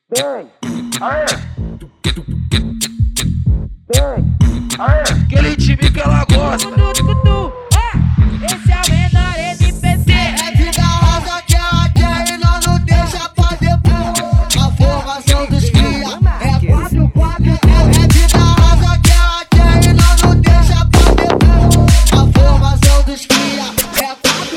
Vem, aê. Vem, aê. Aquele time que ela gosta. Esse é o menor MPC. É vida rosa que ela quer e nós não deixa pra depois. A formação dos cria é 4-4. É vida rosa que ela quer e nós não deixa pra depois. A formação dos cria é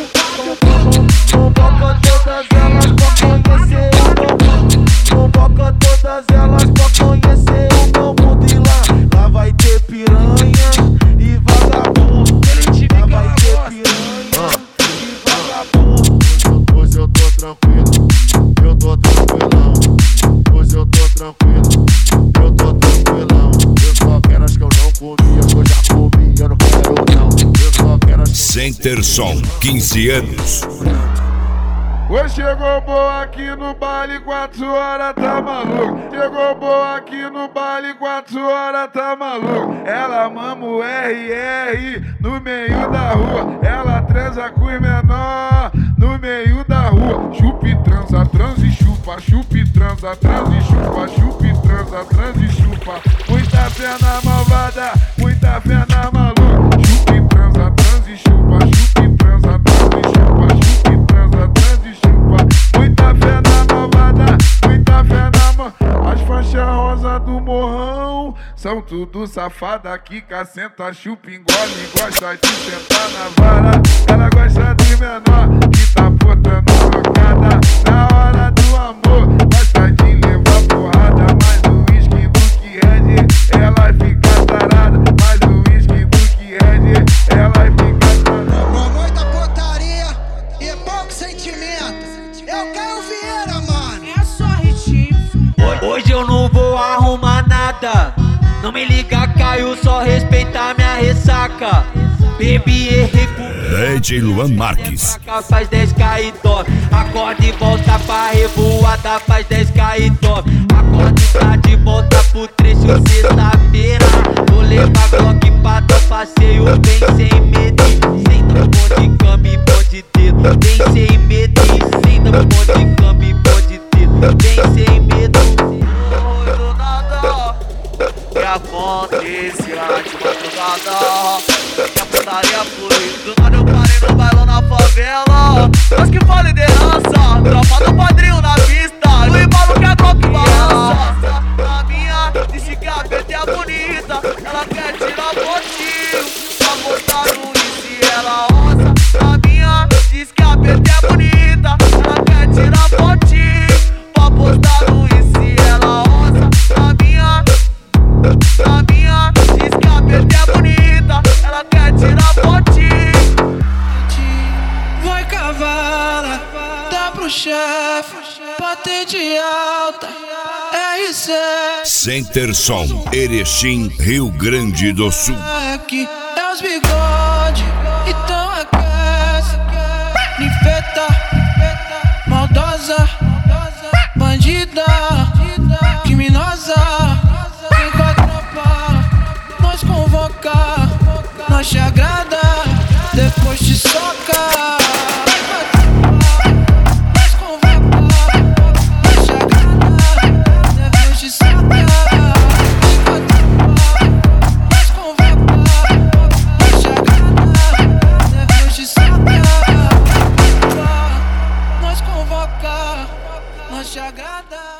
4-4. Convoca todas elas pra conhecer o novo. Convoca todas elas pra conhecer o novo de lá. Lá vai ter piranha e vagabundo. Lá vai ter piranha e vagabundo. Hoje eu tô tranquilo, eu tô tranquilão. Hoje eu tô tranquilo, eu tô tranquilão. Eu só quero as que eu não comi, as que eu já comi, eu não quero não. Eu só quero as que Center Som, 15 anos. Hoje chegou boa aqui no baile, 4 horas tá maluco. Chegou boa aqui no baile, 4 horas tá maluco. Ela mama o RR no meio da rua. Ela transa com os menor no meio da rua. Chupa e transa, transa e chupa. Chupa e transa, transa e chupa. Chupa e transa, transa e chupa. Muita pena malvada, muita pena maluca. Chupa e transa, transa e chupa. Chupa e transa, transa e chupa. Chupa e transa, transa e chupa. Muita fé na malvada, muita fé na mão. As faixas rosa do morrão são tudo safada que cacenta, chupa, engole, gosta de sentar na vara. Ela gosta de menor que tá botando trocada. Na hora do amor, gosta de levar porrada. Mais o whisky do que Red, ela fica tarada. Mais o whisky do que Red, ela fica tarada. Com muita putaria e pouco sentimento. Eu quero Vieira, mano. É só ritmo. Hoje eu não vou arrumar nada. Não me liga, Caio, só respeitar minha ressaca. Bebi, errei pro DJ Luan Marques. faz 10k e top. Acorda e volta pra revoada, faz 10k e top. Acorda e tá de volta pro trecho sexta-feira. Vou levar Glock pra dar passeio, vem sem medo. Senta no bonde, cama e bonde dedo. Vem sem medo, senta no bonde, cama e bonde dedo. Vem sem medo. Do nada que acontece de madrugada, que a putaria flui. Do nada eu parei no bailão na favela. Mas que foi liderança, tropa do padrinho na pista. E o embalo que a Glock balança. A minha disse que a PT é bonita. Ela quer tirar fotinho pra postar no Insta e ela roça. A minha diz que a PT é bonita. Ela quer tirar fotinho pra postar no Insta e ela roça. A minha diz que a PT é bonita. Ela quer tirar fotinho. Vai cavala, dá pro chefe, patente alta, RC. Center Som, Erechim, Rio Grande do Sul. Aqui é os bigode, então aquece. Ninfeta, maldosa, bandida, criminosa. Vem com a tropa, nós convoca, nós te agrada, depois te soca. Nós te agrada.